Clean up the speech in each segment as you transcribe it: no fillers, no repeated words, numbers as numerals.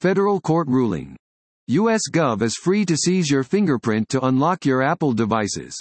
Federal court ruling. U.S. Gov is free to seize your fingerprint to unlock your Apple devices.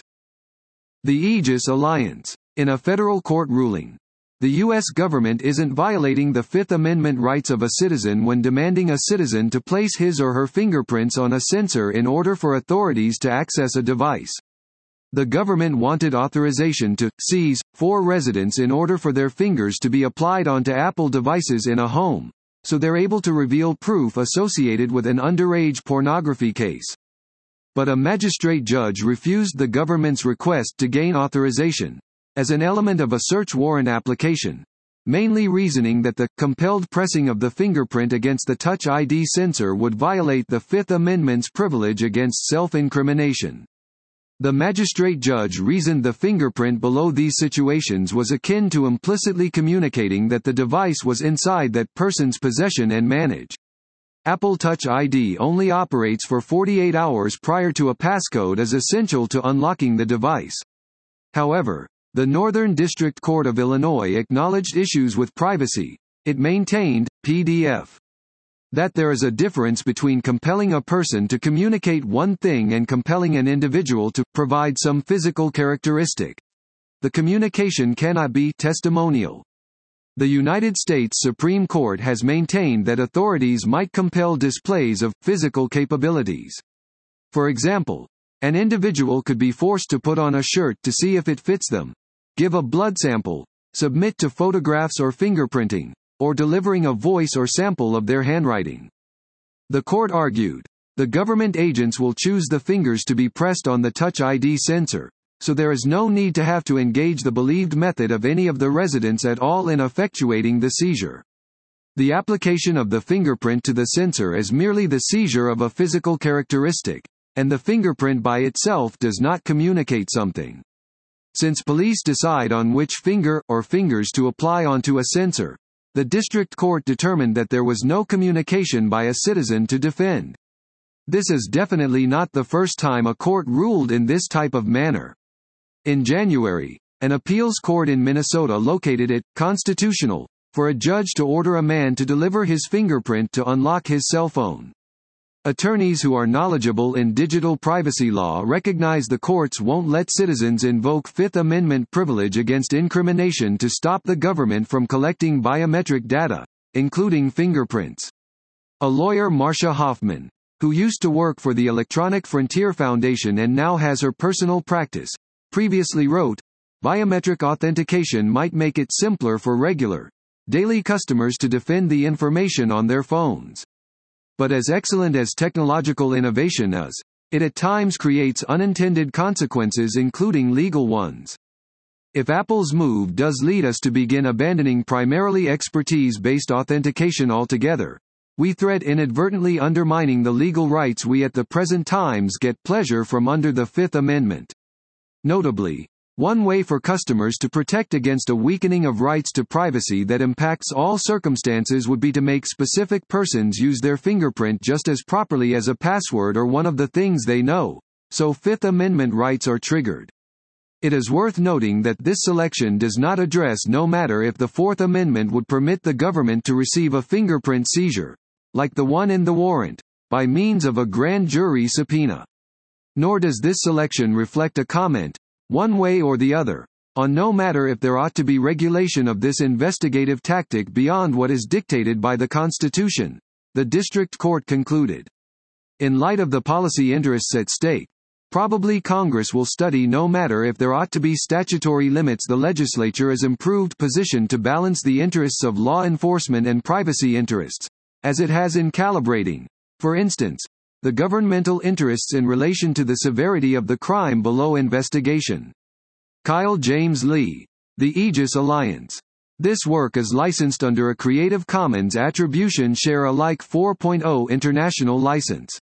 The Aegis Alliance. In a federal court ruling, the U.S. government isn't violating the Fifth Amendment rights of a citizen when demanding a citizen to place his or her fingerprints on a sensor in order for authorities to access a device. The government wanted authorization to seize for residents in order for their fingers to be applied onto Apple devices in a home, so they're able to reveal proof associated with an underage pornography case. But a magistrate judge refused the government's request to gain authorization, as an element of a search warrant application, mainly reasoning that the compelled pressing of the fingerprint against the Touch ID sensor would violate the Fifth Amendment's privilege against self-incrimination. The magistrate judge reasoned the fingerprint below these situations was akin to implicitly communicating that the device was inside that person's possession and manage. Apple Touch ID only operates for 48 hours prior to a passcode is essential to unlocking the device. However, the Northern District Court of Illinois acknowledged issues with privacy. It maintained, PDF, that there is a difference between compelling a person to communicate one thing and compelling an individual to provide some physical characteristic. The communication cannot be testimonial. The United States Supreme Court has maintained that authorities might compel displays of physical capabilities. For example, an individual could be forced to put on a shirt to see if it fits them, give a blood sample, submit to photographs or fingerprinting, or delivering a voice or sample of their handwriting. The court argued, the government agents will choose the fingers to be pressed on the Touch ID sensor, so there is no need to have to engage the believed method of any of the residents at all in effectuating the seizure. The application of the fingerprint to the sensor is merely the seizure of a physical characteristic, and the fingerprint by itself does not communicate something. Since police decide on which finger, or fingers to apply onto a sensor, the district court determined that there was no communication by a citizen to defend. This is definitely not the first time a court ruled in this type of manner. In January, an appeals court in Minnesota located it constitutional for a judge to order a man to deliver his fingerprint to unlock his cell phone. Attorneys who are knowledgeable in digital privacy law recognize the courts won't let citizens invoke Fifth Amendment privilege against incrimination to stop the government from collecting biometric data, including fingerprints. A lawyer, Marcia Hoffman, who used to work for the Electronic Frontier Foundation and now has her personal practice, previously wrote, biometric authentication might make it simpler for regular, daily customers to defend the information on their phones. But as excellent as technological innovation is, it at times creates unintended consequences, including legal ones. If Apple's move does lead us to begin abandoning primarily expertise-based authentication altogether, we threat inadvertently undermining the legal rights we at the present times get pleasure from under the Fifth Amendment. Notably, one way for customers to protect against a weakening of rights to privacy that impacts all circumstances would be to make specific persons use their fingerprint just as properly as a password or one of the things they know, so Fifth Amendment rights are triggered. It is worth noting that this selection does not address no matter if the Fourth Amendment would permit the government to receive a fingerprint seizure, like the one in the warrant, by means of a grand jury subpoena. Nor does this selection reflect a comment, one way or the other, on no matter if there ought to be regulation of this investigative tactic beyond what is dictated by the Constitution, the district court concluded. In light of the policy interests at stake, probably Congress will study no matter if there ought to be statutory limits. The legislature is improved position to balance the interests of law enforcement and privacy interests, as it has in calibrating, for instance, the governmental interests in relation to the severity of the crime below investigation. Kyle James Lee. The Aegis Alliance. This work is licensed under a Creative Commons Attribution Share Alike 4.0 international license.